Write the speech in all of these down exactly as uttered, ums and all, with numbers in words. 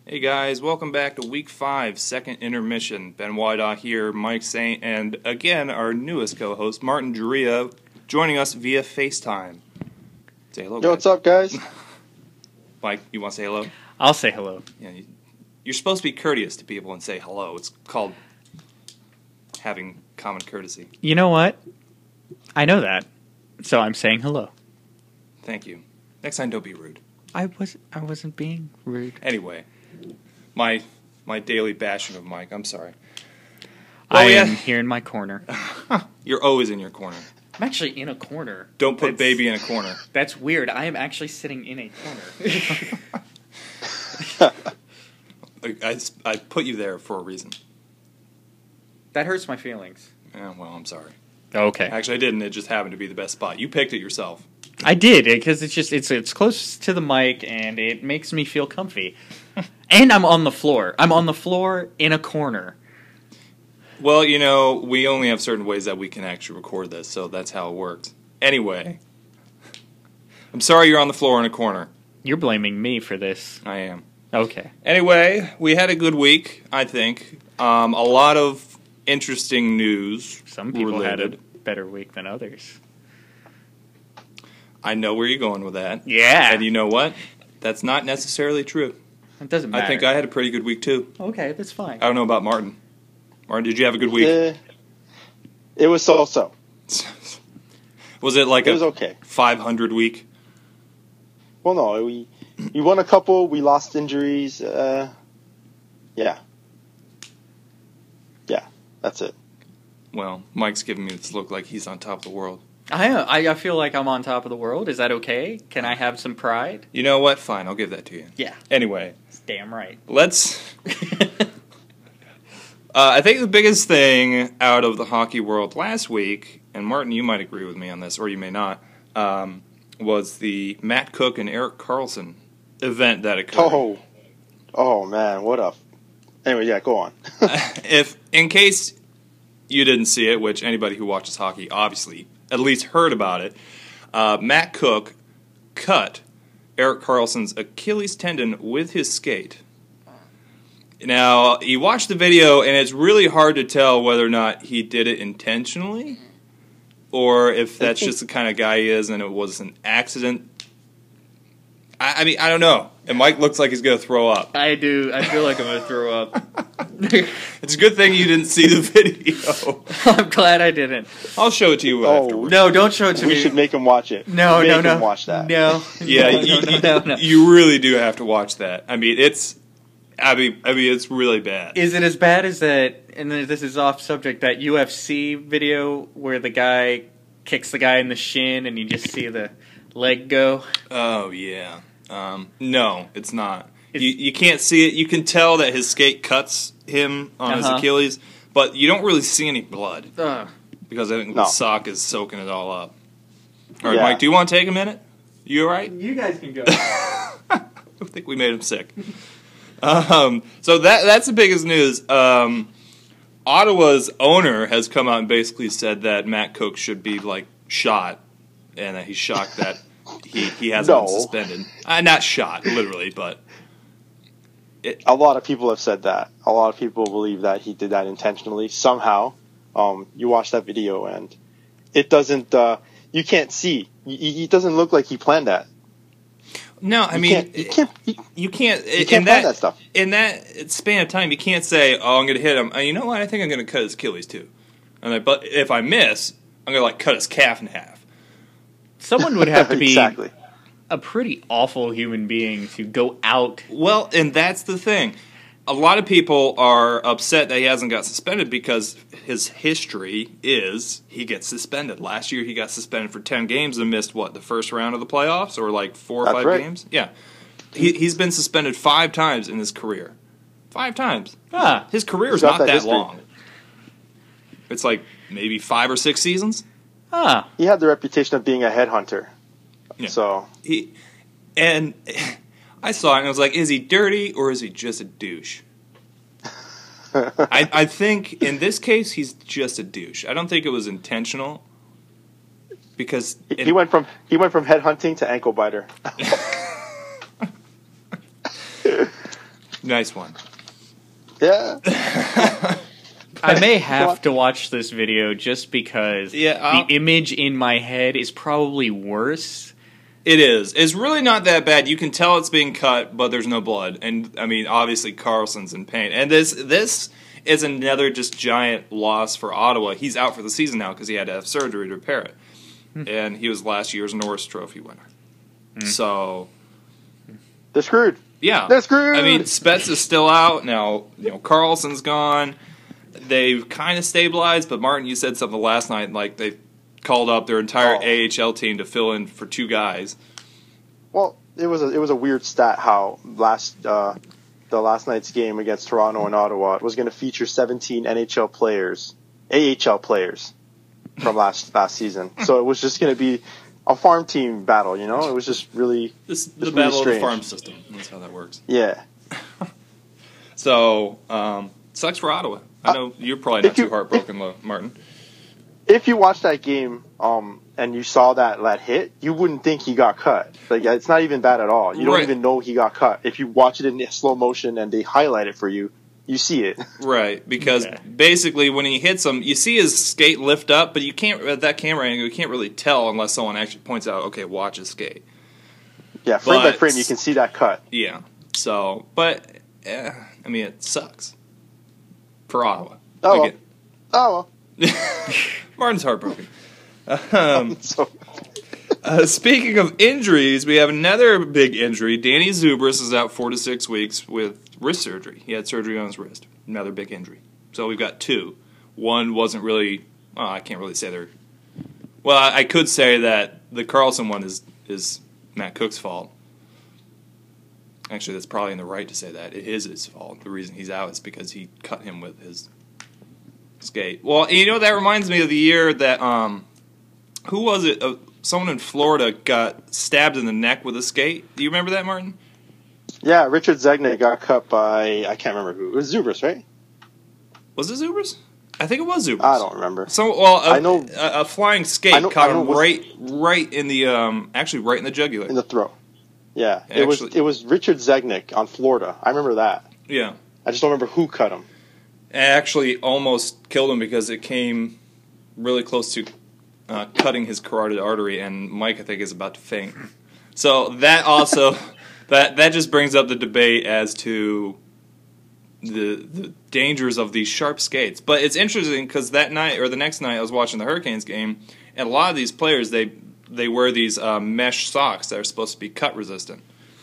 Hey guys, welcome back to week five, second intermission. Ben Wydaw here, Mike Saint, and again our newest co-host, Martin Juria, joining us via FaceTime. Say hello, Yo, guys. what's up, guys? Mike, you want to say hello? I'll say hello. Yeah, you, you're supposed to be courteous to people and say hello. It's called having common courtesy. You know what? I know that, so I'm saying hello. Thank you. Next time, don't be rude. I was I wasn't being rude. Anyway, my my daily bashing of Mike. I'm sorry. I Well, am yeah. here in my corner. You're always in your corner. I'm actually in a corner. Don't put That's- baby in a corner. That's weird. I am actually sitting in a corner. I, I, I put you there for a reason. That hurts my feelings. Yeah, well, I'm sorry. Okay. Actually, I didn't. It just happened to be the best spot. You picked it yourself. I did because it's just it's it's close to the mic and it makes me feel comfy. And I'm on the floor. I'm on the floor in a corner. Well, you know, we only have certain ways that we can actually record this, so that's how it works. Anyway, I'm sorry you're on the floor in a corner. You're blaming me for this. I am. Okay. Anyway, we had a good week, I think. Um, a lot of interesting news. Some people related. had a better week than others. I know where you're going with that. Yeah. And you know what? That's not necessarily true. It doesn't matter. I think I had a pretty good week, too. Okay, that's fine. I don't know about Martin. Martin, did you have a good week? Yeah, it was so-so. Was it like It a was okay. five hundred week? Well, no, we we won a couple. We lost injuries. Uh, yeah, yeah, that's it. Well, Mike's giving me this look like he's on top of the world. I, I I feel like I'm on top of the world. Is that okay? Can I have some pride? You know what? Fine, I'll give that to you. Yeah. Anyway, That's damn right. let's... uh, I think the biggest thing out of the hockey world last week, and Martin, you might agree with me on this, or you may not, um, was the Matt Cook and Erik Karlsson event that occurred. Oh, oh man, what a. Anyway, yeah, go on. If, in case you didn't see it, which anybody who watches hockey obviously at least heard about it, uh, Matt Cook cut Erik Karlsson's Achilles tendon with his skate. Now, you watch the video, and it's really hard to tell whether or not he did it intentionally, or if that's just the kind of guy he is and it was an accident. I, I mean, I don't know. And Mike looks like he's going to throw up. I do. I feel like I'm going to throw up. It's a good thing you didn't see the video. I'm glad I didn't. I'll show it to you Oh, afterwards. No, don't show it to we me. should make him watch it. no, make no, no. him watch that. No. Yeah, no, you, no, no, no. you really do have to watch that. I mean, it's, I mean, I mean, it's really bad. Is it as bad as that, and then this is off subject, that U F C video where the guy kicks the guy in the shin and you just see the leg go? Oh yeah. Um, no, it's not. It's- you you can't see it. You can tell that his skate cuts him on his Uh-huh. Achilles, but you don't really see any blood Ugh. because I think No. the sock is soaking it all up. All right, Yeah. Mike, do you want to take a minute? You all right? You guys can go. I think we made him sick. Um, so that that's the biggest news. Um, Ottawa's owner has come out and basically said that Matt Cook should be like shot, and that he's shocked that he he hasn't been No. suspended. Uh, not shot, literally, but A lot of people have said that. A lot of people believe that he did that intentionally somehow. Um, you watch that video and it doesn't. Uh, you can't see. Y- y- It doesn't look like he planned that. no. I You mean, can't, you can't. You, you can't. you in can't that, plan that stuff. in that span of time, you can't say, "Oh, I'm going to hit him." Uh, you know what? I think I'm going to cut his Achilles too. And I, but if I miss, I'm going to like cut his calf in half. Someone would have to be exactly. a pretty awful human being to go out. Well, and that's the thing. A lot of people are upset that he hasn't got suspended because his history is he gets suspended. Last year he got suspended for ten games and missed, what, the first round of the playoffs? Or like four or That's five right. games? Yeah. He, he's been suspended five times in his career. Five times. Ah, His career He's is got not that that history. long. It's like maybe five or six seasons. ah. He had the reputation of being a headhunter. Yeah. So He and I saw it and I was like, is he dirty or is he just a douche? I, I think in this case he's just a douche. I don't think it was intentional because he, in- he went from he went from headhunting to ankle biter. Nice one. Yeah. I may have to watch this video just because Yeah, I'll- the image in my head is probably worse. It is. It's really not that bad. You can tell it's being cut, but there's no blood. And, I mean, obviously Carlson's in pain. And this this is another just giant loss for Ottawa. He's out for the season now because he had to have surgery to repair it. And he was last year's Norris Trophy winner. Mm. So... They're screwed. Yeah. They're screwed. I mean, Spets is still out. Now, you know, Carlson's gone. They've kind of stabilized, but Martin, you said something last night, like they called up their entire Oh. A H L team to fill in for two guys. Well, it was a, it was a weird stat how last uh, the last night's game against Toronto and Ottawa was going to feature seventeen N H L players, A H L players from last last season. So it was just going to be a farm team battle, you know? It was just really This the really battle of the strange. farm system. That's how that works. yeah. So, um, sucks for Ottawa. I know you're probably not if you- too heartbroken, Lo- Martin. If you watch that game um, and you saw that that hit, you wouldn't think he got cut. Like it's not even bad at all. You don't Right. even know he got cut. If you watch it in slow motion and they highlight it for you, you see it. Right, because Okay. basically when he hits him, you see his skate lift up, but you can't, at that camera angle, you can't really tell unless someone actually points out, okay, watch his skate. Yeah, frame by But- frame, you can see that cut. Yeah. So, but, eh, I mean, it sucks. For Ottawa. Oh, well. Again. Oh Martin's heartbroken. Um, well. So, uh, speaking of injuries, we have another big injury. Danny Zubris is out four to six weeks with wrist surgery. He had surgery on his wrist. Another big injury. So we've got two. One wasn't really, well, I can't really say they're, well, I, I could say that the Carlson one is, is Matt Cook's fault. Actually, that's probably in the right to say that. It is his fault. The reason he's out is because he cut him with his skate. Well, you know, that reminds me of the year that, um, who was it? Uh, someone in Florida got stabbed in the neck with a skate. Do you remember that, Martin? yeah, Richard Zegna got cut by, I can't remember who. It was Zubris, right? Was it Zubers? I think it was Zubers. I don't remember. So, well, a, I know- a, a flying skate I know- caught I know him what- right, right in the, um, actually right in the jugular. In the throat. Yeah, it was Actually- it was Richard Zegnick on Florida. I remember that. yeah. I just don't remember who cut him. It actually almost killed him because it came really close to uh, cutting his carotid artery, and Mike, I think, is about to faint. So that also that that just brings up the debate as to the the dangers of these sharp skates. But it's interesting because that night or the next night, I was watching the Hurricanes game, and a lot of these players they they wear these uh, mesh socks that are supposed to be cut resistant.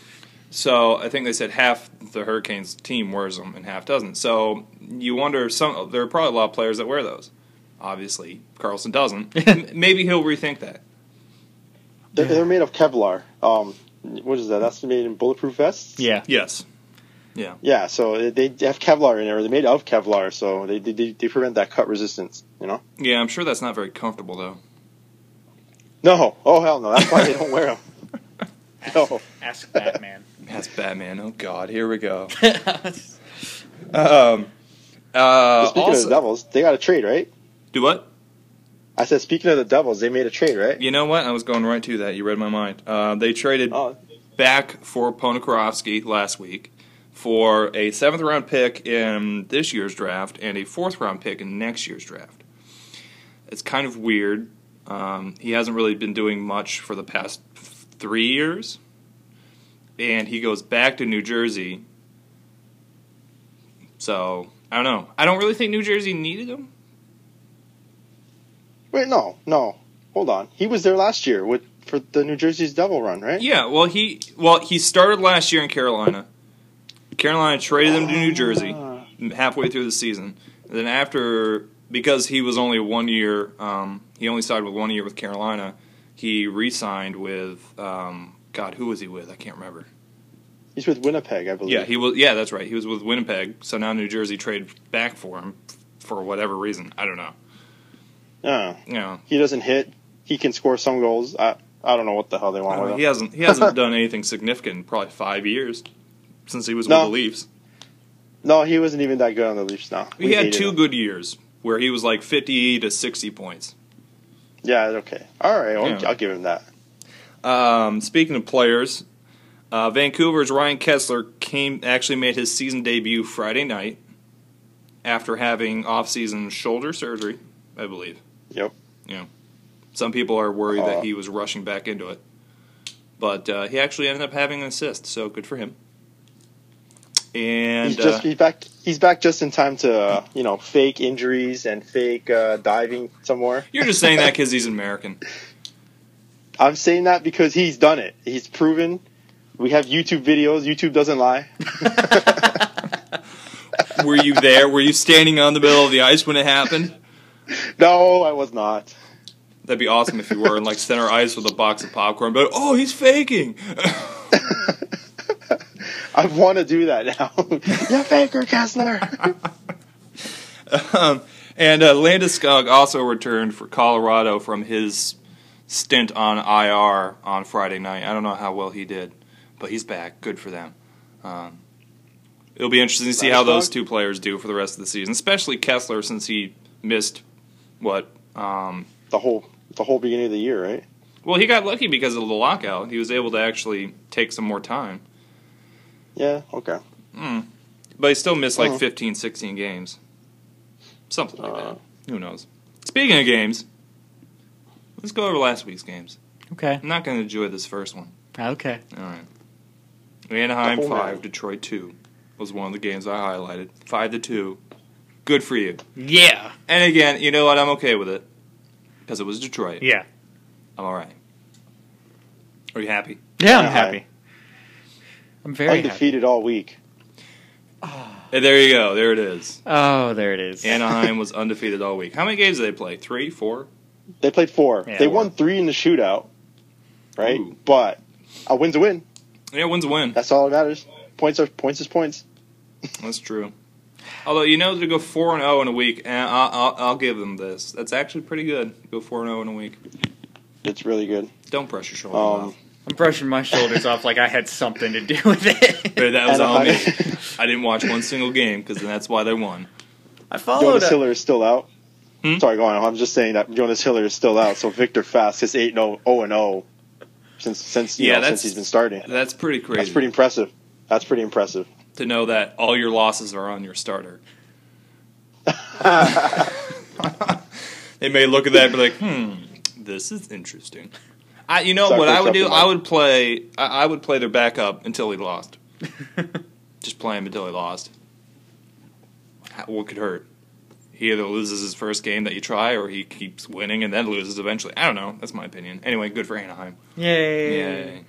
So I think they said half the Hurricanes team wears them and half doesn't. So you wonder, some there are probably a lot of players that wear those. Obviously, Carlson doesn't. M- Maybe he'll rethink that. They're, they're made of Kevlar. Um, what is that? That's made in bulletproof vests. Yeah. Yes. Yeah. Yeah, so they they have Kevlar in there. They're made of Kevlar, so they they, they prevent that cut resistance. You know? Yeah, I'm sure that's not very comfortable though. No. Oh hell no. That's why they don't wear them. No. Ask Batman. That's Batman. Oh God, here we go. um. Uh. Speaking also, of the Devils, they got a trade, right? do what? I said, speaking of the Devils, they made a trade, right? You know what? I was going right to that. You read my mind. Uh, they traded Oh, back for Ponikarovsky last week for a seventh round pick in this year's draft and a fourth round pick in next year's draft. It's kind of weird. Um, he hasn't really been doing much for the past three years, and he goes back to New Jersey. So I don't know. I don't really think New Jersey needed him. wait, no, no. Hold on. He was there last year with for the New Jersey's Devil run, right? Yeah, well he well he started last year in Carolina. Carolina traded him to New Jersey Ah. halfway through the season. And then after, because he was only one year, um, he only signed with one year with Carolina. He re-signed with um, God, who was he with? I can't remember. He's with Winnipeg, I believe. Yeah, he was. Yeah, that's right. He was with Winnipeg. So now New Jersey traded back for him for whatever reason. I don't know. Yeah. You know, He doesn't hit. He can score some goals. I I don't know what the hell they want uh, with him. he hasn't he hasn't done anything significant in probably five years since he was No. with the Leafs. No, he wasn't even that good on the Leafs now. He We had hated two him. good years where he was like fifty to sixty points. Yeah, okay. All right, I'll, Yeah. I'll give him that. Um, speaking of players, Uh, Vancouver's Ryan Kessler came actually made his season debut Friday night after having off-season shoulder surgery, I believe. Yep. You know, some people are worried Uh, that he was rushing back into it, but uh, he actually ended up having an assist, so good for him. And he's just uh, he's back. He's back just in time to uh, you know fake injuries and fake uh, diving somewhere. you're just saying that because he's an American. I'm saying that because he's done it. He's proven. We have YouTube videos. YouTube doesn't lie. Were you there? Were you standing on the middle of the ice when it happened? No, I was not. That'd be awesome if you were in like center ice with a box of popcorn. But oh, he's faking. I want to do that now. You faker, Kessler. um, and uh, Landeskog also returned for Colorado from his stint on I R on Friday night. I don't know how well he did, but he's back. Good for them. Um, it'll be interesting to see how those two players do for the rest of the season, especially Kessler since he missed what um, the whole the whole beginning of the year, right? Well, he got lucky because of the lockout. He was able to actually take some more time. Yeah, okay. Mm. But he still missed like Uh-huh. fifteen, sixteen games. Something like Uh. that. Who knows? Speaking of games, let's go over last week's games. Okay. I'm not going to enjoy this first one. Okay. All right. Anaheim Oh, five, man. Detroit two was one of the games I highlighted. five to two. Good for you. Yeah. And again, you know what? I'm okay with it. Because it was Detroit. Yeah. I'm all right. Are you happy? Yeah, I'm Yeah, happy. I'm very happy. Undefeated all week. Hey, there you go. There it is. Oh, there it is. Anaheim was undefeated all week. How many games did they play? Three? Four? They played four. Yeah, they four. won three in the shootout, right? Ooh. But a win's a win. Yeah, win's a win. That's all that matters. Points are points is points. That's true. Although, you know, to go four and oh in a week, and I'll, I'll, I'll give them this. That's actually pretty good. Go four and oh in a week. It's really good. Don't brush your shoulder Um, off. I'm brushing my shoulders off like I had something to do with it. But that was on me. Anaheim- I didn't watch one single game because that's why they won. I followed Jonas a, Hiller is still out. Hmm? Sorry, go on. I'm just saying that Jonas Hiller is still out. So Victor Fast is eight and oh and oh since since you Yeah, know, that's- since he's been starting. That's pretty crazy. That's pretty impressive. That's pretty impressive. to know that all your losses are on your starter. They may look at that and be like, hmm, this is interesting. I, you know Sucker what I would do? something I like- would play. I, I would play their backup until he lost. Just play him until he lost. How- What could hurt? He either loses his first game that you try, or he keeps winning and then loses eventually. I don't know. That's my opinion. Anyway, good for Anaheim. Yay. Yay.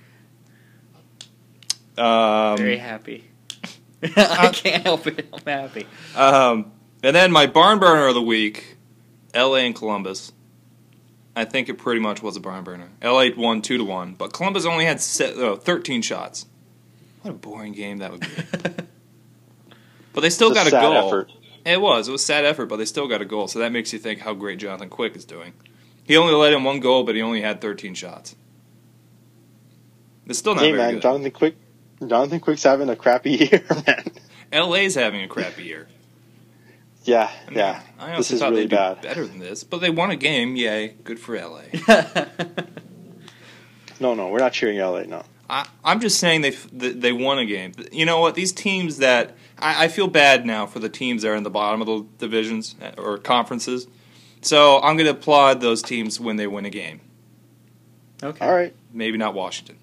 Um, Very happy. I can't help it. I'm happy. Um, and then my barn burner of the week, L A and Columbus. I think it pretty much was a barn burner. L A won two to one, but Columbus only had se- uh, thirteen shots. What a boring game that would be. But they still It's a got a sad goal. effort. It was. It was sad effort, but they still got a goal. So that makes you think how great Jonathan Quick is doing. He only let in one goal, but he only had thirteen shots. It's still not Hey very man, good. Jonathan Quick. Jonathan Quick's having a crappy year, man. L A's having a crappy year. Yeah, I mean, yeah. I This honestly is thought really they'd do bad. better than this, but they won a game. Yay, good for L A. No, no, we're not cheering L A. No. I, I'm just saying they f- th- they won a game. You know what? These teams that I, I feel bad now for the teams that are in the bottom of the divisions uh, or conferences. So I'm going to applaud those teams when they win a game. Okay. All right. Maybe not Washington.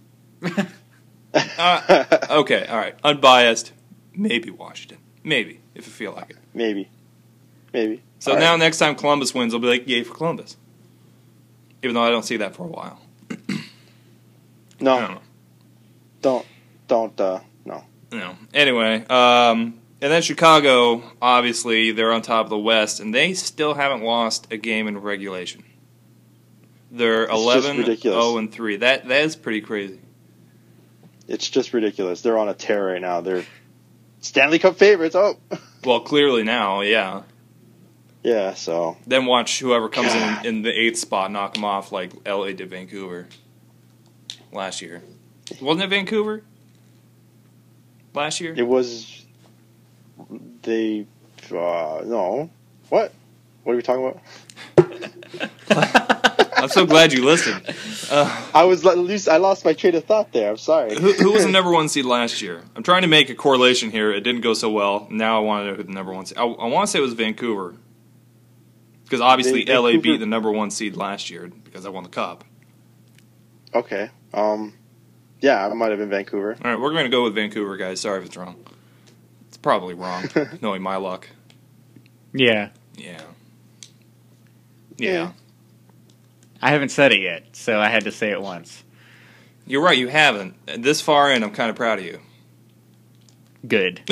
Uh, okay, all right. Unbiased. Maybe Washington. Maybe if you feel like it. Maybe. Maybe. So All now right. next time Columbus wins, I'll be like, yay for Columbus. Even though I don't see that for a while. No. I don't know. Don't. Don't. Uh. No. No. Anyway, um, and then Chicago, obviously, they're on top of the West, and they still haven't lost a game in regulation. They're just eleven ridiculous. oh and three. That that is pretty crazy. It's just ridiculous. They're on a tear right now. They're Stanley Cup favorites. Oh. Well, clearly now, yeah. Yeah. So. Then watch whoever comes God. in in the eighth spot knock them off like L A did Vancouver last year. Wasn't it Vancouver last year? It was. They. Uh, no. What? What are we talking about? I'm so glad you listened. Uh, I was loose. I lost my train of thought there. I'm sorry. who, who was the number one seed last year? I'm trying to make a correlation here. It didn't go so well. Now I want to know who the number one seed. I, I want to say it was Vancouver, because obviously Van- L A Vancouver- beat the number one seed last year because I won the cup. Okay. Um. Yeah, it might have been Vancouver. All right, we're going to go with Vancouver, guys. Sorry if it's wrong. It's probably wrong, knowing my luck. Yeah. Yeah. Yeah. Yeah. I haven't said it yet, so I had to say it once. You're right, you haven't. This far in, I'm kind of proud of you. Good.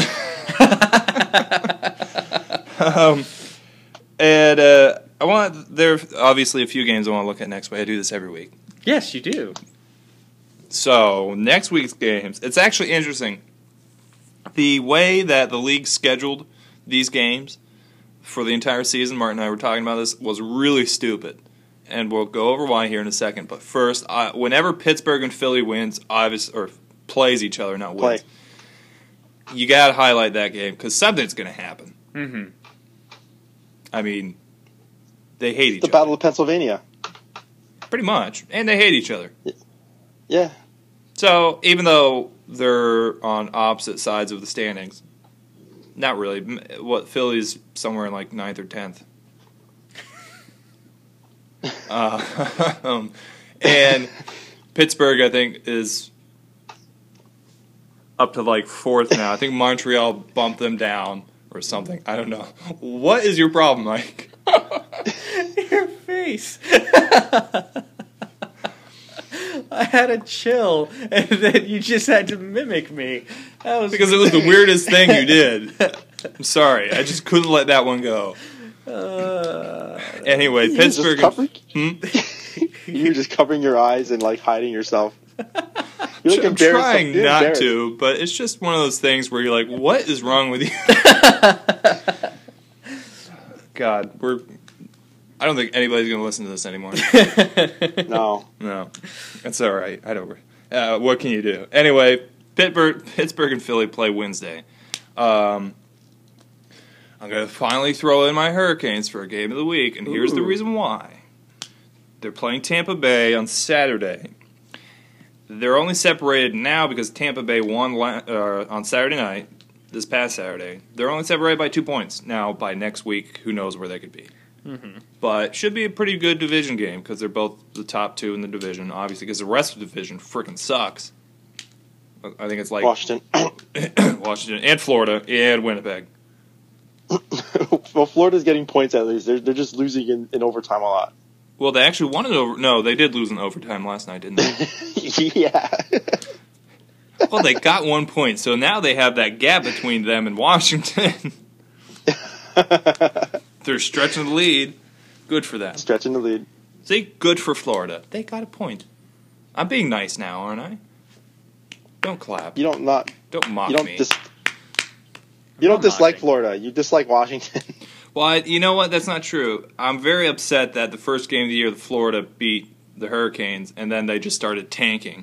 um, and uh, I want there are obviously a few games I want to look at next week. I do this every week. Yes, you do. So next week's games, it's actually interesting. The way that the league scheduled these games for the entire season, Martin and I were talking about this, was really stupid. And we'll go over why here in a second. But first, uh, whenever Pittsburgh and Philly wins, obvious or plays each other, not wins, Play. you got to highlight that game because something's going to happen. Mm-hmm. I mean, they hate each The other. Battle of Pennsylvania. Pretty much. And they hate each other. Yeah. So, even though they're on opposite sides of the standings, not really. M- What, Philly's somewhere in like ninth or tenth. uh, um, and Pittsburgh, I think, is up to like fourth now. I think Montreal bumped them down or something. I don't know. What is your problem, Mike? Your face. I had a chill, and then you just had to mimic me. That was Because it was the weirdest thing you did. I'm sorry. I just couldn't let that one go. Uh, Anyway, You Pittsburgh. just covering, Hmm? You're just covering your eyes and like hiding yourself. You're like I'm embarrassed. trying You're not embarrassed. to, but it's just one of those things where you're like, what is wrong with you? God, we're. I don't think anybody's going to listen to this anymore. No. No, that's all right. I don't. Uh, what can you do? Anyway, Pittsburgh, Pittsburgh and Philly play Wednesday. Um, I'm going to finally throw in my Hurricanes for a game of the week, and here's the Ooh. reason why. They're playing Tampa Bay on Saturday. They're only separated now because Tampa Bay won la- uh, on Saturday night, this past Saturday. They're only separated by two points. Now, by next week, who knows where they could be. mm-hmm. But should be a pretty good division game because they're both the top two in the division, obviously, because the rest of the division freaking sucks. I think it's like Washington. Washington and Florida and Winnipeg. Well, Florida's getting points at least. They're they're just losing in, in overtime a lot. Well, they actually won it over. No, they did lose in overtime last night, didn't they? Yeah. Well, they got one point, so now they have that gap between them and Washington. They're stretching the lead. Good for them. Stretching the lead. See, good for Florida. They got a point. I'm being nice now, aren't I? Don't clap. You don't not. Don't mock You don't me. dis. You don't I'm dislike mocking. Florida. You dislike Washington. Well, I, you know what? That's not true. I'm very upset that the first game of the year, the Florida beat the Hurricanes, and then they just started tanking.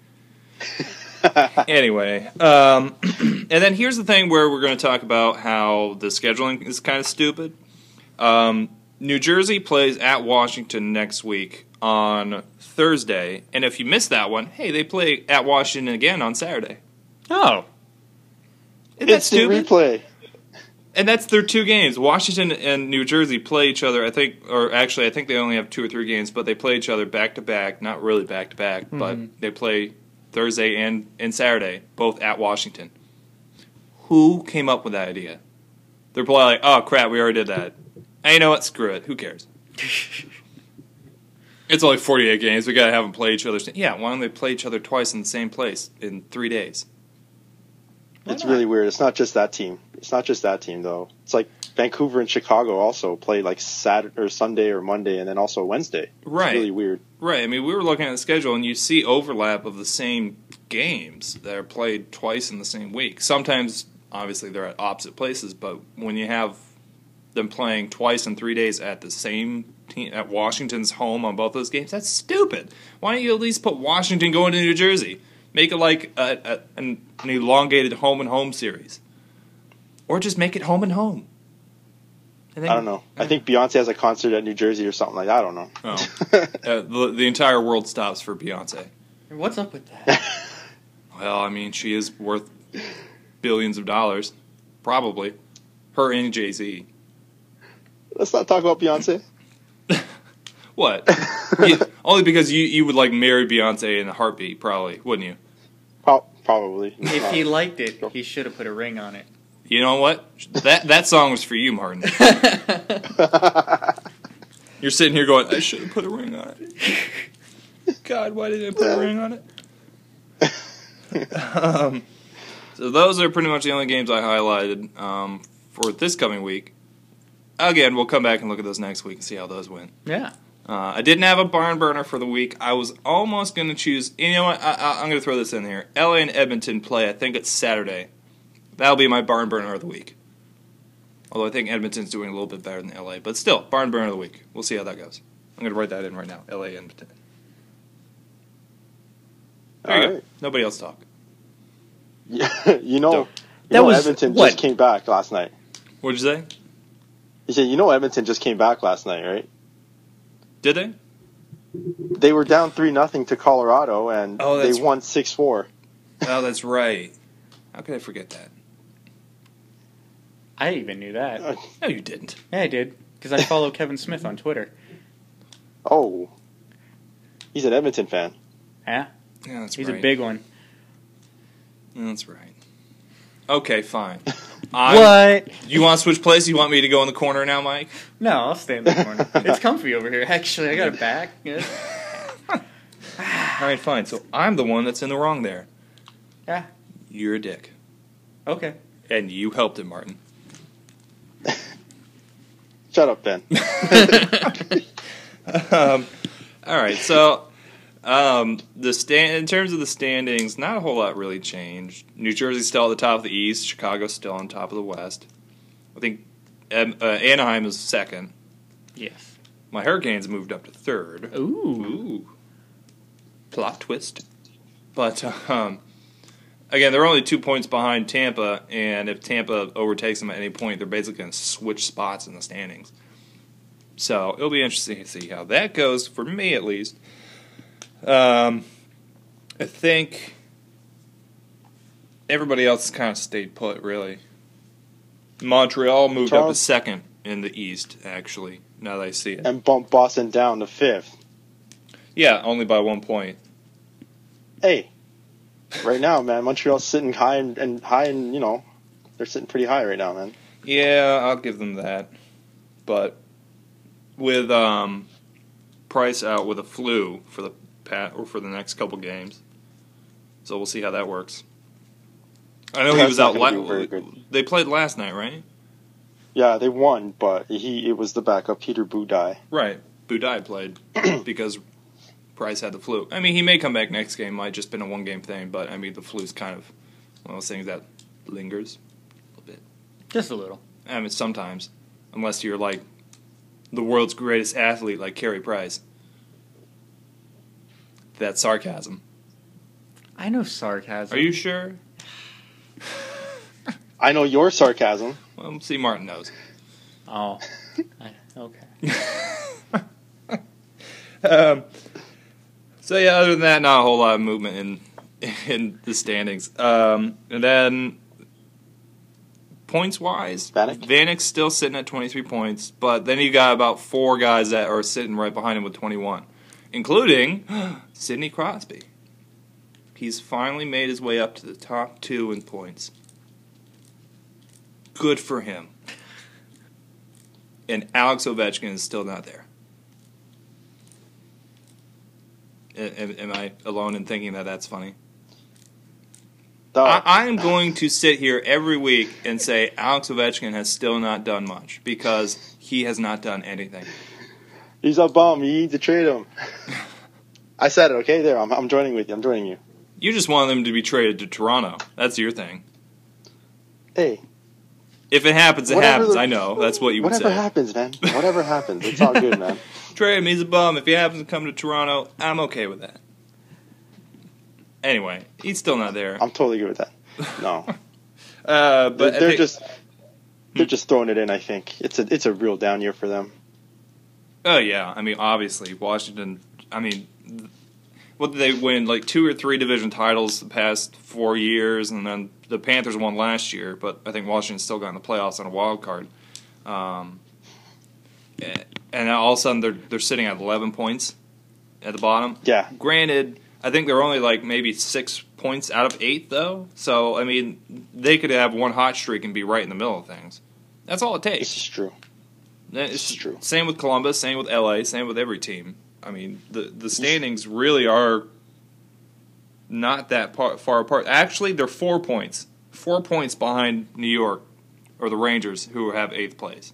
Anyway, um, and then here's the thing where we're going to talk about how the scheduling is kind of stupid. Um, New Jersey plays at Washington next week on Thursday, and if you miss that one, hey, they play at Washington again on Saturday. Oh. Isn't that Instant stupid? replay. And that's their two games. Washington and New Jersey play each other, I think, or actually, I think they only have two or three games, but they play each other back to back. Not really back to back, but they play Thursday and, and Saturday, both at Washington. Who came up with that idea? They're probably like, oh, crap, we already did that. And you know what? Screw it. Who cares? It's only forty-eight games. We got to have them play each other. Yeah, why don't they play each other twice in the same place in three days? It's really weird. It's not just that team. It's not just that team though. It's like Vancouver and Chicago also play like Saturday or Sunday or Monday, and then also Wednesday. Right. It's really weird. Right. I mean, we were looking at the schedule, and you see overlap of the same games that are played twice in the same week. Sometimes, obviously, they're at opposite places, but when you have them playing twice in three days at the same team, at Washington's home on both those games, that's stupid. Why don't you at least put Washington going to New Jersey? Make it like a, a, an, an elongated home and home series. Or just make it home and home. I, think, I don't know. I think Beyonce has a concert at New Jersey or something like that. I don't know. Oh. uh, the, the entire world stops for Beyonce. What's up with that? Well, I mean, she is worth billions of dollars. Probably. Her and Jay-Z. Let's not talk about Beyonce. What? you, only because you, you would, like, marry Beyonce in a heartbeat, probably, wouldn't you? Pro- probably. If he liked it, he should have put a ring on it. You know what? That that song was for you, Martin. You're sitting here going, I should have put a ring on it. God, why didn't I put a ring on it? um, so those are pretty much the only games I highlighted um, for this coming week. Again, we'll come back and look at those next week and see how those went. Yeah. Uh, I didn't have a barn burner for the week. I was almost going to choose. You know what? I, I, I'm going to throw this in here. L A and Edmonton play. I think it's Saturday. That'll be my barn burner of the week. Although I think Edmonton's doing a little bit better than L A, but still, barn burner of the week. We'll see how that goes. I'm going to write that in right now. L A Edmonton. There All you right. go. Nobody else talk. Yeah, you know, you That know was- Edmonton what? just came back last night. What'd you say? You said, you know, Edmonton just came back last night, right? Did they? They were down three nothing to Colorado, and Oh, they that's- won six four. Oh, that's right. How could I forget that? I even knew that. Uh, No, you didn't. Yeah, I did. Because I follow Kevin Smith on Twitter. Oh, he's an Edmonton fan. Yeah? Yeah, that's He's right. a big one. Yeah, that's right. Okay, fine. I'm, What? You want to switch places? You want me to go in the corner now, Mike? No, I'll stay in the corner. It's comfy over here. Actually, I got it back. Yeah. All right, fine. So I'm the one that's in the wrong there. Yeah. You're a dick. Okay. And you helped him, Martin. Shut up, Ben. um, all right, so um, the stand in terms of the standings, not a whole lot really changed. New Jersey's still at the top of the East. Chicago's still on top of the West. I think um, uh, Anaheim is second. Yes. My Hurricanes moved up to third. Ooh. Ooh. Plot twist. But um, again, they're only two points behind Tampa, and if Tampa overtakes them at any point, they're basically going to switch spots in the standings. So it'll be interesting to see how that goes, for me at least. Um, I think everybody else has kind of stayed put, really. Montreal moved up to Charles- second in the East, actually, now that I see it. And bumped Boston down to fifth. Yeah, only by one point. Hey, right now, man, Montreal's sitting high and, and high, and you know, they're sitting pretty high right now, man. Yeah, I'll give them that. But with um, Price out with a flu for the pat or for the next couple games, so we'll see how that works. I know he That's was not out. gonna La- be very good. They played last night, right? Yeah, they won, but he it was the backup, Peter Budaj. Right. Budaj played because Price had the flu. I mean, he may come back next game. Might just been a one game thing, but I mean, the flu's kind of one of those things that lingers a little bit. Just a little. I mean, sometimes, unless you're like the world's greatest athlete, like Carey Price. That's sarcasm. I know sarcasm. Are you sure? I know your sarcasm. Well, see, Martin knows. Oh. I, okay. um, so yeah, other than that, not a whole lot of movement in in the standings. Um, and then points wise, Vanek? Vanek's still sitting at twenty-three points, but then you got about four guys that are sitting right behind him with twenty-one, including Sidney Crosby. He's finally made his way up to the top two in points. Good for him. And Alex Ovechkin is still not there. Am, am I alone in thinking that that's funny? No, I, I am going to sit here every week and say Alex Ovechkin has still not done much because he has not done anything. he's a bum. You need to trade him. I said it. Okay, there. I'm, I'm joining with you. I'm joining you. You just want them to be traded to Toronto. That's your thing. Hey, If it happens, it Whatever happens. the- I know. That's what you would whatever say. happens, man. Whatever happens, it's all good, man. Trade him. He's a bum. If he happens to come to Toronto, I'm okay with that. Anyway, he's still not there. I'm totally good with that. No, Uh, but they're, I they're think- just they're just throwing it in. I think it's a it's a real down year for them. Oh yeah, I mean obviously Washington. I mean, what did they win? Like two or three division titles the past four years, and then the Panthers won last year. But I think Washington still got in the playoffs on a wild card. Um, and all of a sudden they're they're sitting at eleven points at the bottom. Yeah. Granted, I think they're only like maybe six points out of eight though. So I mean, they could have one hot streak and be right in the middle of things. That's all it takes. This is true. It's This is true. Same with Columbus, same with L A, same with every team. I mean, the the standings really are not that par, far apart. Actually, they're four points, four points behind New York or the Rangers, who have eighth place.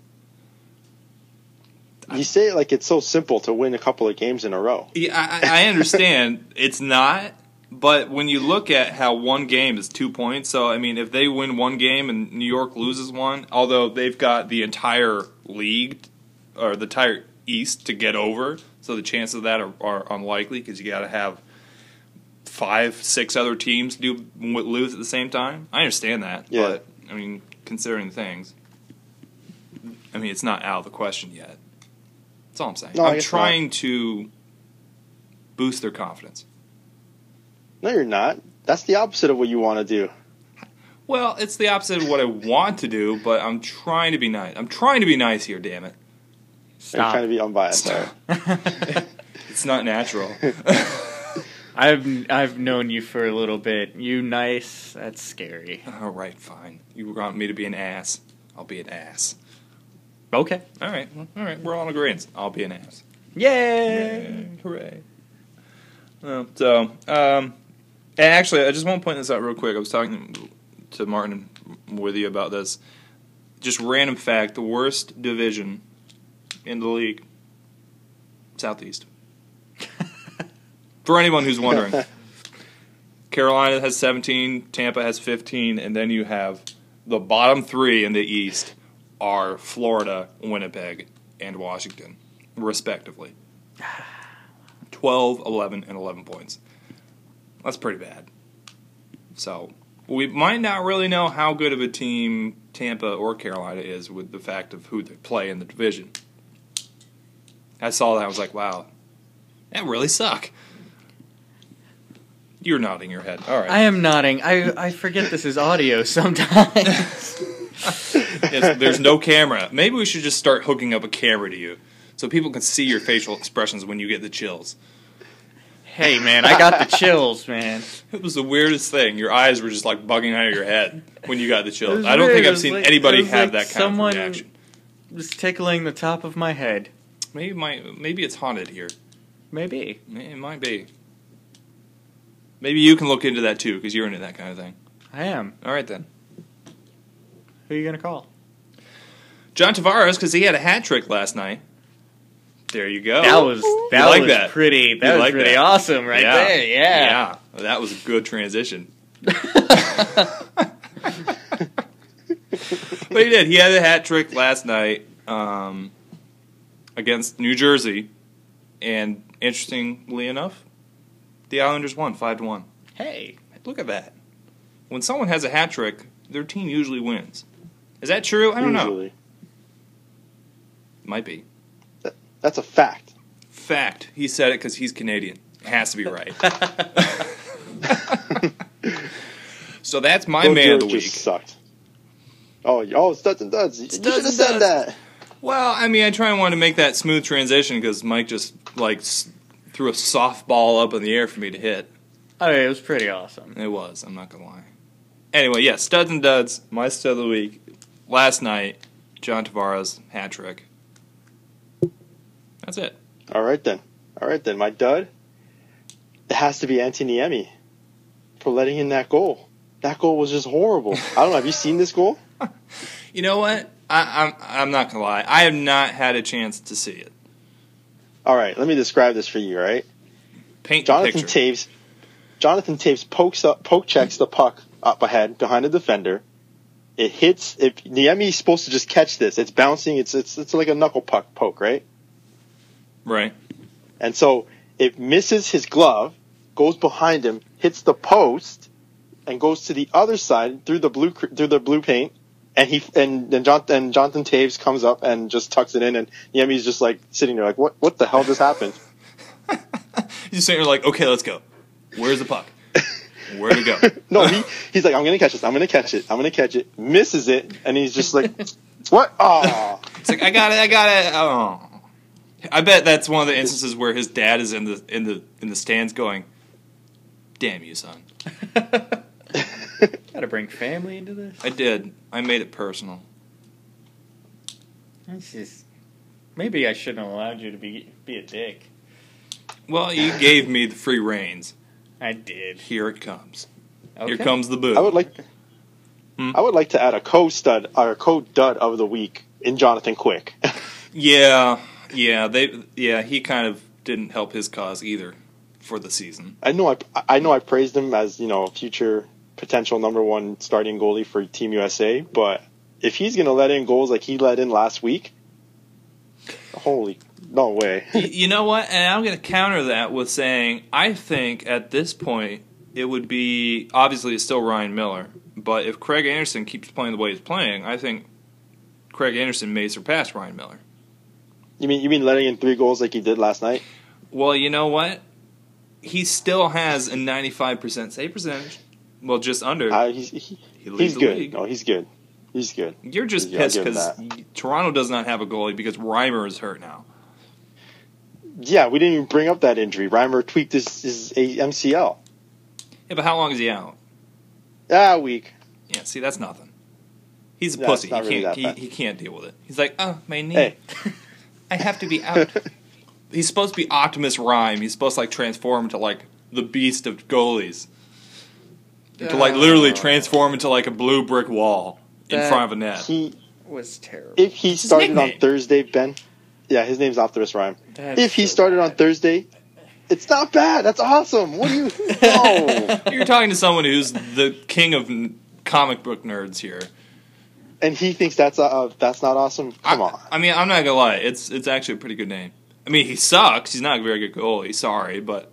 You say it like it's so simple to win a couple of games in a row. Yeah, I, I understand it's not, but when you look at how one game is two points, so I mean, if they win one game and New York loses one, although they've got the entire league or the entire East to get over, so the chances of that are, are unlikely because you got to have five, six other teams do lose at the same time. I understand that, Yeah. but I mean, considering things, I mean, it's not out of the question yet. That's all I'm saying. No, I I'm guess trying not. to boost their confidence. No, you're not. That's the opposite of what you want to do. Well, it's the opposite of what I want to do, but I'm trying to be nice. I'm trying to be nice here, damn it. You're trying to be unbiased. Stop. It's not natural. I've I've known you for a little bit. You nice? That's scary. All right, fine. You want me to be an ass? I'll be an ass. Okay. All right, well, all right. We're all in agreement. I'll be an ass. Yay! Yay, hooray! Well, so, um, and actually, I just want to point this out real quick. I was talking to Martin and with you about this. Just random fact: the worst division in the league, Southeast. For anyone who's wondering, Carolina has seventeen, Tampa has fifteen, and then you have the bottom three in the East are Florida, Winnipeg, and Washington, respectively. twelve, eleven, and eleven points. That's pretty bad. So, we might not really know how good of a team Tampa or Carolina is with the fact of who they play in the division. I saw that, I was like, wow, that really suck. You're nodding your head. All right. I am nodding. I I forget this is audio sometimes. It's, there's no camera. Maybe we should just start hooking up a camera to you so people can see your facial expressions when you get the chills. Hey, man, I got the chills, man. It was the weirdest thing. Your eyes were just like bugging out of your head when you got the It chills. was I don't weird. think It I've was seen like- anybody it was have like that kind someone of reaction. was tickling the top of my head. Maybe my maybe it's haunted here. Maybe. It might be. Maybe you can look into that too because you're into that kind of thing. I am. All right then. Who are you going to call? John Tavares because he had a hat trick last night. There you go. That was that You like was that. pretty. That You was like pretty that. awesome right Yeah. there. Yeah. Yeah. That was a good transition. But he did. He had a hat trick last night um, against New Jersey, and interestingly enough, the Islanders won five to one. Hey. Look at that. When someone has a hat trick, their team usually wins. Is that true? I don't know. Usually. Might be. That's a fact. Fact. He said it because he's Canadian. It has to be right. So that's my Bill man of the George week. just sucked. Oh, oh, Studs and Duds. You should Studs have and said Duds. that. Well, I mean, I try and want to make that smooth transition because Mike just like s- threw a softball up in the air for me to hit. Oh, yeah, it was pretty awesome. It was. I'm not gonna lie. Anyway, yeah, Studs and Duds. My stud of the week. Last night, John Tavares hat trick. That's it. All right then. All right then. My dud. It has to be Anthony Niemi for letting in that goal. That goal was just horrible. I don't know. Have you seen this goal? You know what? I, I'm I'm not gonna lie. I have not had a chance to see it. All right. Let me describe this for you. All right. Paint the Jonathan picture. Taves. Jonathan Taves pokes up, poke checks the puck up ahead behind the defender. It hits. If Niemi is supposed to just catch this, it's bouncing. It's it's it's like a knuckle puck poke, right? Right. And so it misses his glove, goes behind him, hits the post, and goes to the other side through the blue cr- through the blue paint, And he and then Jonathan, and Jonathan Taves comes up and just tucks it in, and Niemi's just like sitting there like, what what the hell just happened? He's just sitting there like, okay, let's go. Where's the puck? Where'd it go? No, he he's like, I'm gonna catch this. I'm gonna catch it. I'm gonna catch it. Misses it, and he's just like, what? Oh, it's like I got it. I got it. Oh, I bet that's one of the instances where his dad is in the in the in the stands going, "Damn you, son." Gotta bring family into this. I did. I made it personal. It's just maybe I shouldn't have allowed you to be be a dick. Well, you gave me the free reins. I did. Here it comes. Okay. Here comes the boo. I would like, Hmm? I would like to add a co-stud or a co-dud of the week in Jonathan Quick. Yeah, yeah, they, yeah. He kind of didn't help his cause either for the season. I know I, I know I praised him as, you know, a future potential number one starting goalie for Team U S A, but if he's going to let in goals like he let in last week, holy, no way. Y- you know what? And I'm going to counter that with saying I think at this point it would be, obviously it's still Ryan Miller, but if Craig Anderson keeps playing the way he's playing, I think Craig Anderson may surpass Ryan Miller. You mean you mean letting in three goals like he did last night? Well, you know what? He still has a ninety-five percent save percentage. Well, just under. Uh, he's he, He leads he's the good. league. No, he's good. He's good. You're just Yeah, I'll pissed give him because Toronto does not have a goalie because Reimer is hurt now. Yeah, we didn't even bring up that injury. Reimer tweaked his, his M C L. Yeah, but how long is he out? Ah, a week. Yeah, see, that's nothing. He's a Yeah, pussy. it's not He really can't. that He, bad. he can't deal with it. He's like, oh, my knee. Hey. I have to be out. He's supposed to be Optimus Rhyme. He's supposed to like transform into like the beast of goalies. To like literally transform into like a blue brick wall in That- front of a net. He Was terrible. if he his started on nickname. Thursday, Ben. Yeah, his name's Optimus Rhyme. That's If he so started on bad. Thursday, it's not bad. That's awesome. What do you? No. You're talking to someone who's the king of n- comic book nerds here. And he thinks that's uh, that's not awesome. Come I, on. I mean, I'm not gonna lie. It's it's actually a pretty good name. I mean, he sucks. He's not a very good goalie. Sorry, but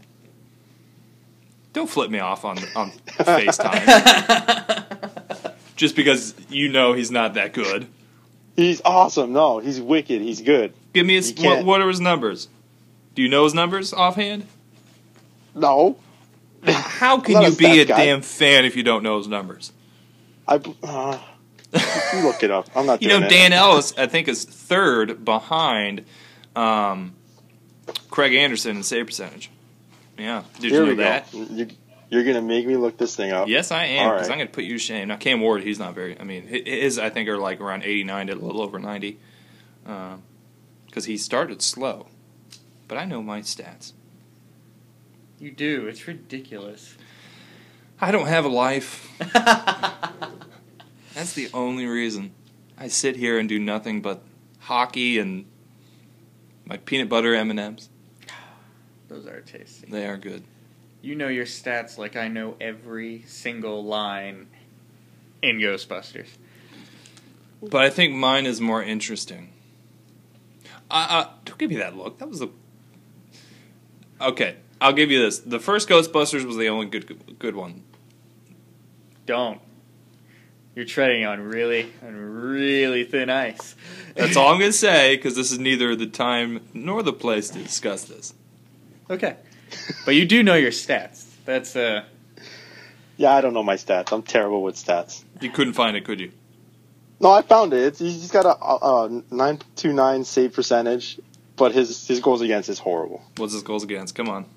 don't flip me off on on FaceTime just because you know he's not that good. He's awesome. No, he's wicked. He's good. Give me his, You can't- what, what are his numbers? Do you know his numbers offhand? No, How can I'm not you a be stats a guy. damn fan if you don't know his numbers? I. Uh, you look it up. I'm not. You doing know, it. Dan Ellis, I think, is third behind um, Craig Anderson in save percentage. Yeah. Did Here you know we that? go. You, you're gonna make me look this thing up. Yes, I am, All because right. I'm going to put you to shame. Now, Cam Ward, he's not very, I mean, hi- his, I think, are like around eighty-nine to a little over ninety. Because he started slow. But I know my stats. You do. It's ridiculous. I don't have a life. That's the only reason. I sit here and do nothing but hockey and my peanut butter M and M's. Those are tasty. They are good. You know your stats like I know every single line in Ghostbusters. But I think mine is more interesting. Uh, uh, don't give me that look. That was a... Okay, I'll give you this. The first Ghostbusters was the only good good one. Don't. You're treading on really, on really thin ice. That's all I'm going to say, because this is neither the time nor the place to discuss this. Okay. But you do know your stats. That's, uh... Yeah, I don't know my stats. I'm terrible with stats. You couldn't find it, could you? No, I found it. It's, he's got a, a, a nine two nine save percentage, but his his goals against is horrible. What's his goals against? Come on.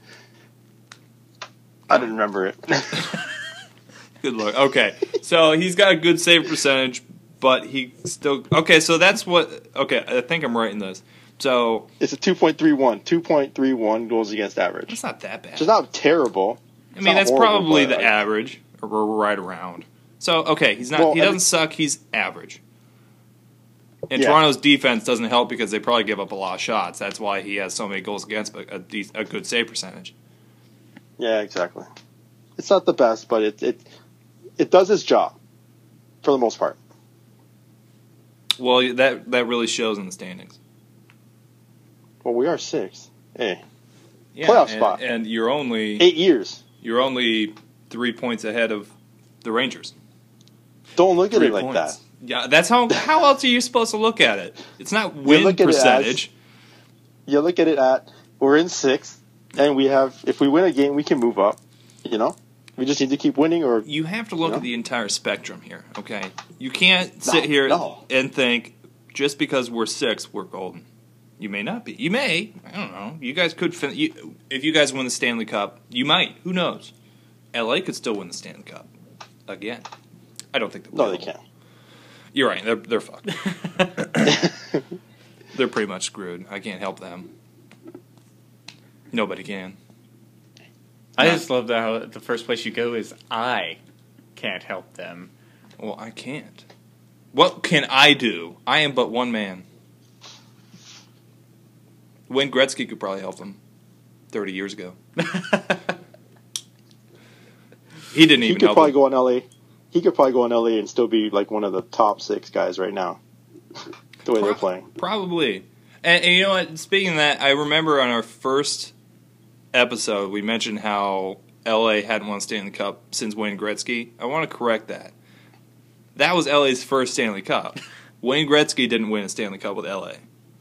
I didn't remember it. Good luck. Okay, so he's got a good save percentage, but he still... Okay, so that's what... Okay, I think I'm right in this. So... It's a two point three one. two point three one goals against average. It's not that bad. Which is not terrible. I It's mean, not that's horrible, probably but, the like, average, or we're right around. So, okay, he's not. Well, he I doesn't mean- suck. He's average. And Yeah. Toronto's defense doesn't help because they probably give up a lot of shots. That's why he has so many goals against, but a, de- a good save percentage. Yeah, exactly. It's not the best, but it it it does its job for the most part. Well, that that really shows in the standings. Well, we are sixth. Hey, Yeah, Playoff and, spot. and you're only eight years. you're only three points ahead of the Rangers. Don't look at Three it like points. that. Yeah, that's how. How else are you supposed to look at it? It's not You win look at it as- percentage. You look at it at we're in sixth, and we have if we win a game, we can move up. You know, we just need to keep winning. Or You have to look You know? at the entire spectrum here. Okay, you can't No, sit here no. and think just because we're six, we're golden. You may not be. You may. I don't know. You guys could. Fin- you, if you guys win the Stanley Cup, you might. Who knows? L A could still win the Stanley Cup again. I don't think they will. no, they can't. You're right. They're they're fucked. They're pretty much screwed. I can't help them. Nobody can. I No. just love that how the first place you go is I can't help them. Well, I can't. What can I do? I am but one man. Wayne Gretzky could probably help them thirty years ago. He didn't He even could help probably them. go on L A. He could probably go on L A and still be like one of the top six guys right now. The way they're Pro- playing. Probably. And, and you know what? Speaking of that, I remember on our first episode, we mentioned how L A hadn't won a Stanley Cup since Wayne Gretzky. I want to correct that. That was L A's first Stanley Cup. Wayne Gretzky didn't win a Stanley Cup with L A.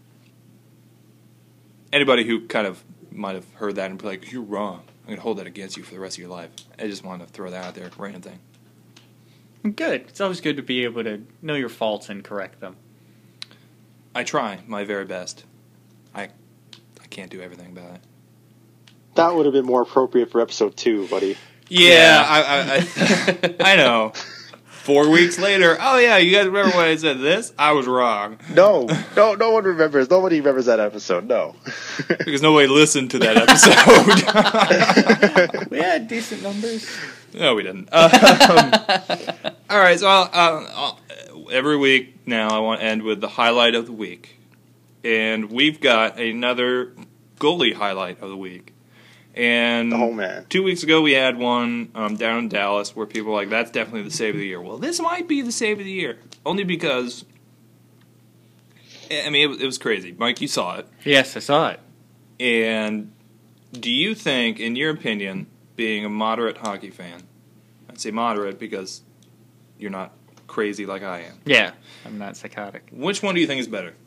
Anybody who kind of might have heard that and be like, you're wrong. I'm going to hold that against you for the rest of your life. I just wanted to throw that out there. Random thing. Good. It's always good to be able to know your faults and correct them. I try my very best. I I can't do everything about it. That would have been more appropriate for episode two, buddy. Yeah, Yeah. I, I, I, I know. Four weeks later, oh yeah, you guys remember when I said this? I was wrong. No, no, no one remembers. Nobody remembers that episode. No, Because nobody listened to that episode. We had decent numbers. No, we didn't. Um, all right, so I'll, I'll, I'll, every week now I want to end with the highlight of the week. And we've got another goalie highlight of the week. And Oh, man. two weeks ago we had one um, down in Dallas where people were like, that's definitely the save of the year. Well, this might be the save of the year. Only because, I mean, it, was- it was crazy. Mike, you saw it. Yes, I saw it. And do you think, in your opinion, being a moderate hockey fan, I say moderate because you're not crazy like I am, Yeah, I'm not psychotic. which one do you think is better?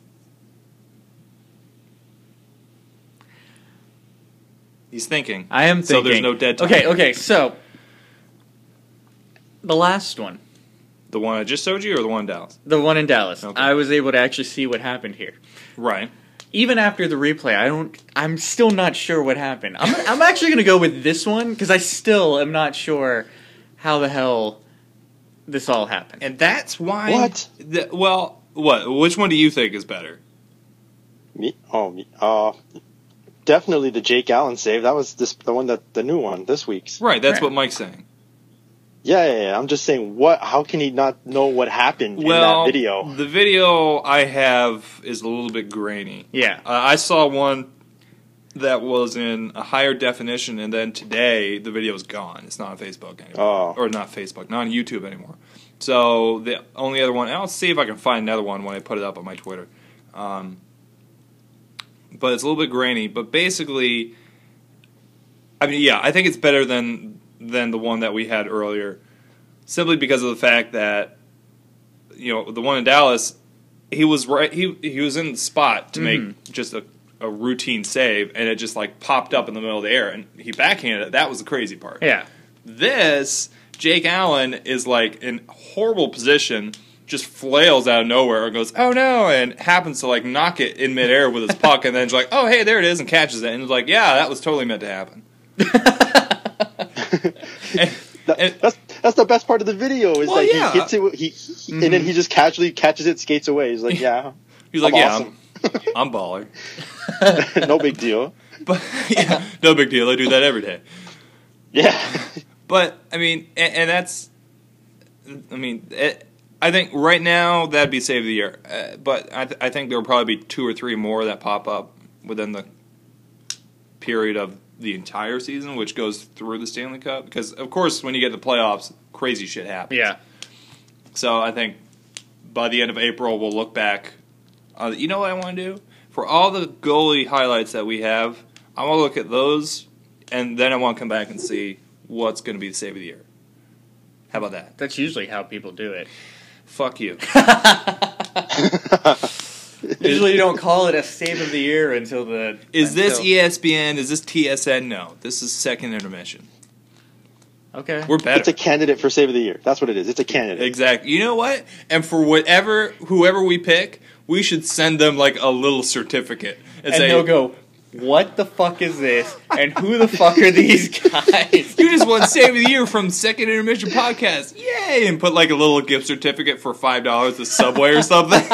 He's thinking. I am So thinking. there's no dead time. Okay, okay, so the last one, The one I just showed you or the one in Dallas? the one in Dallas, Okay. I was able to actually see what happened here. Right. Even after the replay, I don't. I'm still not sure what happened. I'm. I'm actually going to go with this one because I still am not sure how the hell this all happened. And that's why. What? The, well, what? Which one do you think is better? me. Oh, me. Uh, definitely the Jake Allen save. That was this the one that the new one this week's. Right. That's Right. what Mike's saying. Yeah, yeah, yeah. I'm just saying, what? How can he not know what happened Well, in that video? the video I have is a little bit grainy. Yeah. Uh, I saw one that was in a higher definition, and then today the video is gone. It's not on Facebook anymore. Oh. Or not Facebook, not on YouTube anymore. So the only other one, and I'll see if I can find another one when I put it up on my Twitter. Um, but it's a little bit grainy. But basically, I mean, yeah, I think it's better than than the one that we had earlier, simply because of the fact that, you know, the one in Dallas, he was right. He he was in the spot to Mhm. make just a, a routine save, and it just like popped up in the middle of the air, and he backhanded it. That was the crazy part. Yeah. This Jake Allen is like in horrible position, just flails out of nowhere and goes, "Oh no!" and happens to like knock it in midair with his puck, and then it's like, "Oh hey, there it is," and catches it, and it's like, "Yeah, that was totally meant to happen." and, That- and- that's that's the best part of the video. Is Well, like yeah. he hits it, he, he and then he just casually catches it, skates away. He's like, yeah, he's like, I'm "Yeah, awesome." I'm, I'm baller." No big deal. But yeah, no big deal. I do that every day. Yeah. But I mean, and, and that's, I mean, it, I think right now that'd be save of the year. Uh, but I, th- I think there will probably be two or three more that pop up within the period of the entire season, which goes through the Stanley Cup. Because of course, when you get to the playoffs, crazy shit happens. Yeah. So I think by the end of April, we'll look back. Uh, you know what I want to do? For all the goalie highlights that we have, I want to look at those, and then I want to come back and see what's going to be the save of the year. How about that? That's usually how people do it. Fuck you. Usually you don't call it a save of the year until the... Is until... this E S P N? Is this T S N? No. This is second intermission. Okay. We're better. It's a candidate for Save of the Year. That's what it is. It's a candidate. Exactly. You know what? And for whatever, whoever we pick, we should send them like a little certificate. And, And, say, they'll go, what the fuck is this? And who the fuck are these guys? you just won Save of the Year from Second Intermission Podcast. Yay! And put like a little gift certificate for five dollars to Subway or something.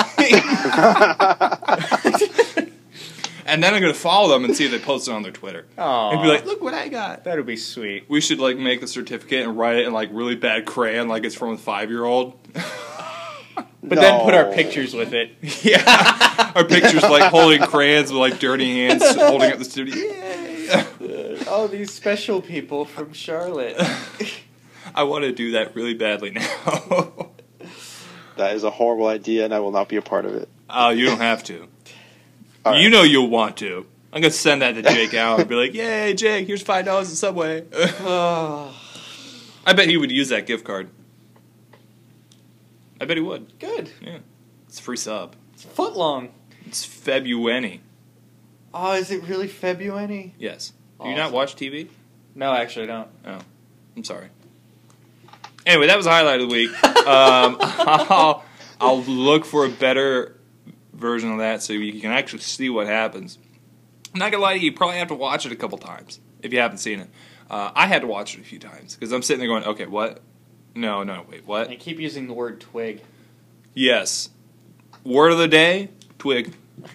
And then I'm going to follow them and see if they post it on their Twitter. Aww. And be like, look what I got. That would be sweet. We should like make the certificate and write it in like really bad crayon like it's from a five-year-old. But No. then put our pictures with it. Yeah. Our pictures like holding crayons with like dirty hands holding up the studio. Yay! Oh, these special people from Charlotte. I want to do that really badly now. That is a horrible idea, and I will not be a part of it. Oh, you don't have to. All right. You know you'll want to. I'm going to send that to Jake Allen and be like, yay, Jake, here's five dollars at Subway. Oh, I bet he would use that gift card. I bet he would. good. Yeah. It's a free sub. It's foot long. It's February. Oh, is it really February? Yes. Do you Awesome. not watch T V? No, actually, I don't. Oh. I'm sorry. Anyway, that was the highlight of the week. um, I'll, I'll look for a better version of that so you can actually see what happens. I'm not going to lie to you, you probably have to watch it a couple times if you haven't seen it. Uh, I had to watch it a few times because I'm sitting there going, okay, what? No, no, wait, what? I keep using the word twig. Yes. Word of the day, twig.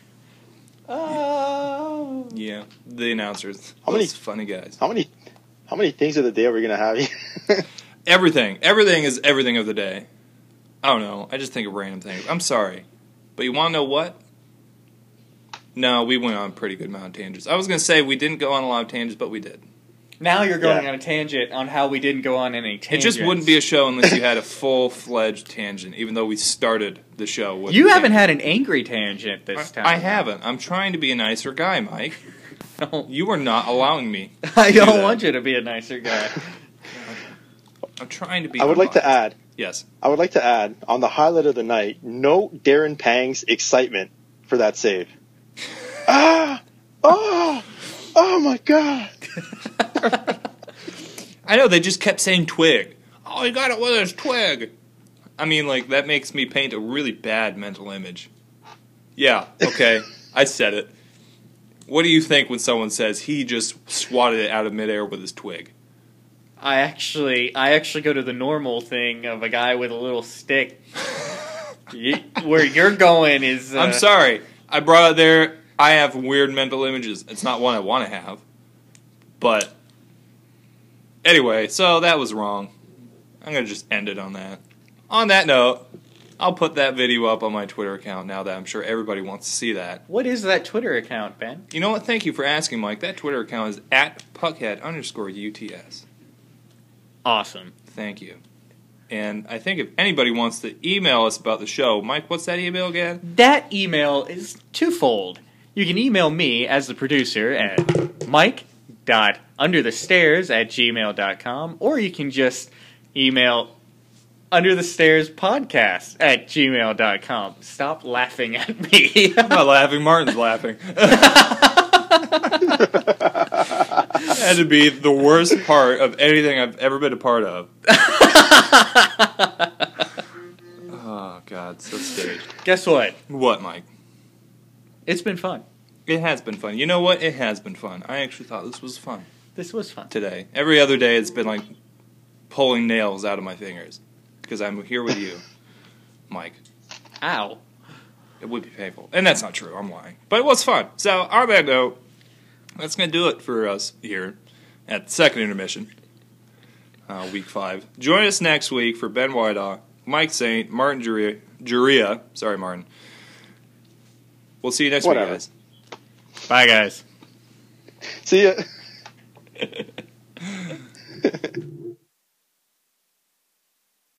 Oh. Yeah, the announcers. How many- Those funny guys. How many, how many things of the day are we gonna have here? Everything. Everything is everything of the day. I don't know. I just think of random things. I'm sorry. But you want to know what? No, we went on a pretty good amount of tangents. I was going to say we didn't go on a lot of tangents, but we did. Now you're going Yeah. on a tangent on how we didn't go on any It tangents. just wouldn't be a show unless you had a full-fledged tangent, even though we started the show with You a haven't tangent. had an angry tangent this time. I, I haven't. I'm trying to be a nicer guy, Mike. No. You are not allowing me. I to do don't that. want you to be a nicer guy. I'm trying to be I would like to unbiased. add. Yes. I would like to add on the highlight of the night. Note Darren Pang's excitement for that save. ah! Oh! Oh my God! I know, they just kept saying twig. Oh, he got it with his twig. I mean, like, that makes me paint a really bad mental image. Yeah, okay, I said it. What do you think when someone says he just swatted it out of midair with his twig? I actually, I actually go to the normal thing of a guy with a little stick. you, where you're going is. Uh, I'm sorry. I brought it there. I have weird mental images. It's not one I want to have. But, anyway, so that was wrong. I'm going to just end it on that. On that note, I'll put that video up on my Twitter account now that I'm sure everybody wants to see that. What is that Twitter account, Ben? You know what? Thank you for asking, Mike. That Twitter account is at puckhead underscore UTS. Awesome. Thank you. And I think if anybody wants to email us about the show, Mike, what's that email again? That email is twofold. You can email me as the producer at mike.underthestairs at gmail dot com, or you can just email Under the Stairs Podcast at gmail dot com. Stop laughing at me. I'm not laughing. Martin's laughing. That had to be the worst part of anything I've ever been a part of. Oh, God. So staged. Guess what? What, Mike? It's been fun. It has been fun. You know what? It has been fun. I actually thought this was fun This was fun. today. Every other day it's been like pulling nails out of my fingers because I'm here with you, Mike. Ow. It would be painful. And that's not true. I'm lying. But it was fun. So, on that note, that's going to do it for us here at the second intermission, uh, week five. Join us next week for Ben Whitehaw, Mike Saint, Martin Juria. Juria. Sorry, Martin. We'll see you next Whatever. week, guys. Bye, guys. See ya.